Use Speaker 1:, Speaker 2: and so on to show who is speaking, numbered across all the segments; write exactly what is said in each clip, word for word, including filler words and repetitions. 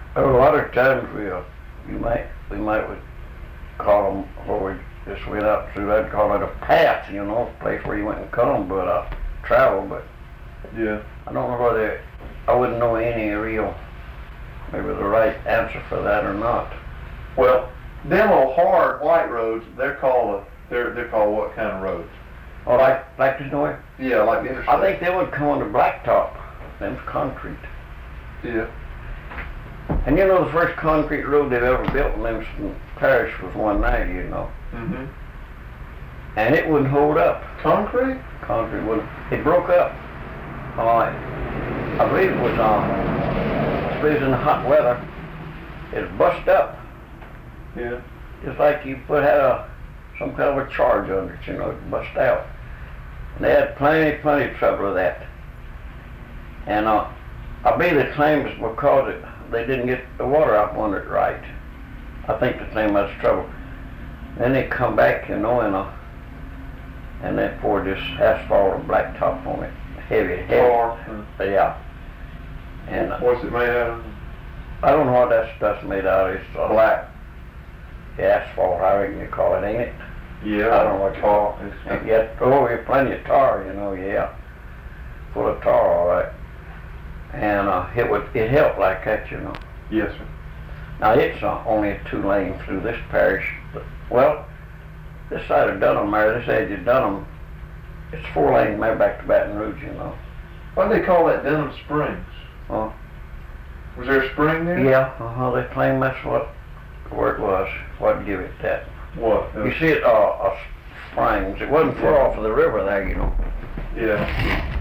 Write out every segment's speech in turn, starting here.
Speaker 1: A lot of times we, uh, you might, we might would call them, where we just went out through, I'd call it a path, you know, a place where you went and come, but, uh, travel, but
Speaker 2: Yeah.
Speaker 1: I don't know whether, I wouldn't know any real, maybe the right answer for that or not.
Speaker 2: Well, them old hard white roads, they're called, a, they're, they're called what kind of roads?
Speaker 1: Oh, like, like this noise?
Speaker 2: Yeah, like the interstate.
Speaker 1: I think they would come on the blacktop, them's concrete.
Speaker 2: Yeah.
Speaker 1: And you know, the first concrete road they've ever built in Livingston Parish was one ninety, you know,
Speaker 2: Mm-hmm.
Speaker 1: and it wouldn't hold up.
Speaker 2: Concrete?
Speaker 1: Concrete wouldn't, it broke up. Uh, I believe it was, um, I believe it was in the hot weather, it bust up.
Speaker 2: Yeah.
Speaker 1: Just like you put had a, some kind of a charge under it, you know, it bust out. And they had plenty, plenty of trouble with that. And, uh, I believe the claim is because it, they didn't get the water out on it right. I think the claim was trouble. Then they come back, you know, and, uh, and they poured this asphalt and blacktop on it. Heavy, heavy.
Speaker 2: Tar.
Speaker 1: Yeah. And, uh,
Speaker 2: What's it made out of?
Speaker 1: I don't know what that stuff's made out of. It's uh,
Speaker 2: Black.
Speaker 1: asphalt, I reckon you call it, ain't it?
Speaker 2: Yeah.
Speaker 1: I don't know what you call
Speaker 2: it.
Speaker 1: And yet, oh, we have plenty of tar, you know, yeah. Full of tar, all right. And uh, it would, it helped like that, you know.
Speaker 2: Yes, sir.
Speaker 1: Now, it's uh, only a two lane through this parish, but, well, this side of Dunham, there, this edge of Dunham, it's four lanes there back to Baton Rouge, you know.
Speaker 2: Why do they call that Dunham Springs?
Speaker 1: Huh?
Speaker 2: Was there a spring there?
Speaker 1: Yeah, uh-huh, they claim that's what, where it was, what give it that.
Speaker 2: What?
Speaker 1: You see it, uh, uh, springs, it wasn't far off of the river there, you know.
Speaker 2: Yeah.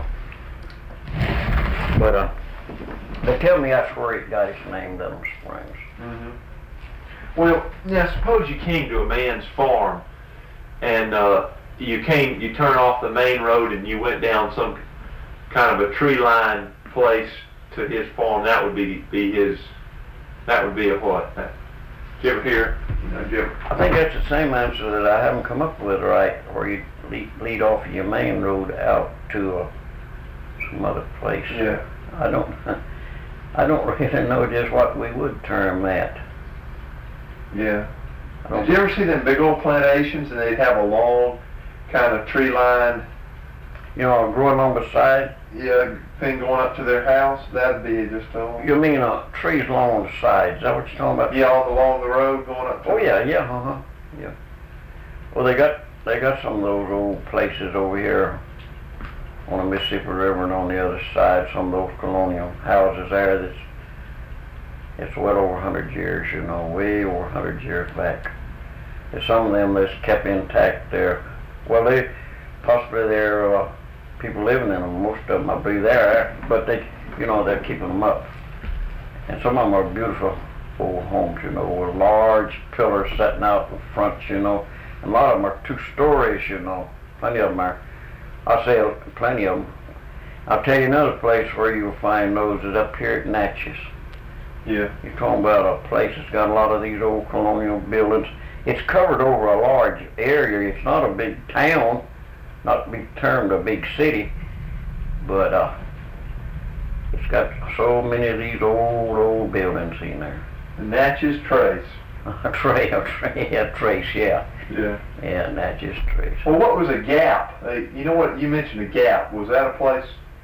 Speaker 1: But, uh, they tell me that's where it got its name, Dunham Springs.
Speaker 2: Mm-hmm. Well, now suppose you came to a man's farm and uh, you came, you turn off the main road and you went down some kind of a tree-lined place to his farm. That would be be his. That would be a what? Did you ever hear? No, did you ever?
Speaker 1: I think that's the same answer that I haven't come up with right, where you lead, lead off of your main road out to uh, some other place.
Speaker 2: Yeah.
Speaker 1: I don't, I don't really know just what we would term that.
Speaker 2: Yeah.
Speaker 1: I don't
Speaker 2: Did you ever see them big old plantations and they'd have a long kind of tree line,
Speaker 1: You know, growing along the side?
Speaker 2: yeah, thing going up to their house? That'd be just a
Speaker 1: You mean uh, trees along the sides? Is that what you're talking about?
Speaker 2: yeah, all along the road going up to
Speaker 1: Oh yeah, yeah, uh-huh, yeah. Well, they got they got some of those old places over here on the Mississippi River and on the other side, some of those colonial houses there that's it's well over a hundred years, you know, way over a hundred years back. And some of them that's kept intact there. Well, they possibly they're uh, people living in them. Most of them, I believe, there, but they, you know, they're keeping them up. And some of them are beautiful old homes, you know, with large pillars setting out in front, you know. And a lot of them are two stories, you know. Plenty of them are. I'll say plenty of them. I'll tell you another place where you'll find those is up here at Natchez.
Speaker 2: Yeah.
Speaker 1: You're talking about a place that's got a lot of these old colonial buildings. It's covered over a large area. It's not a big town, not to be termed a big city, but uh, it's got so many of these old, old buildings in there.
Speaker 2: The Natchez Trace.
Speaker 1: A trace, a trace, yeah, trace, yeah.
Speaker 2: Yeah.
Speaker 1: Yeah, Natchez Trace.
Speaker 2: Well, what was a gap? Uh, you know what, you mentioned a gap. Was that a place?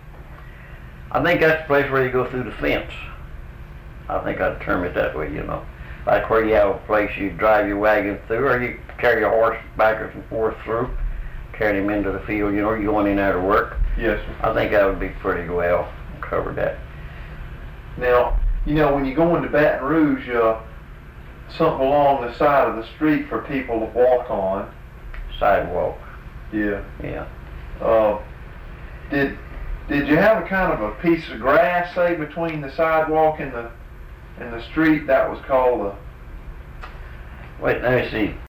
Speaker 1: I think that's the place where you go through the fence. I think I'd term it that way, you know. Like where you have a place you drive your wagon through, or you carry your horse backwards and forth through, carry him into the field, you know, you're going in there to work.
Speaker 2: Yes, sir.
Speaker 1: I think that would be pretty well covered that.
Speaker 2: Now, you know, when you go into Baton Rouge, uh, something along the side of the street for people to walk on.
Speaker 1: Sidewalk,
Speaker 2: Yeah.
Speaker 1: yeah.
Speaker 2: Uh, did did you have a kind of a piece of grass, say, between the sidewalk and the and the street? That was called a
Speaker 1: Wait, let me see.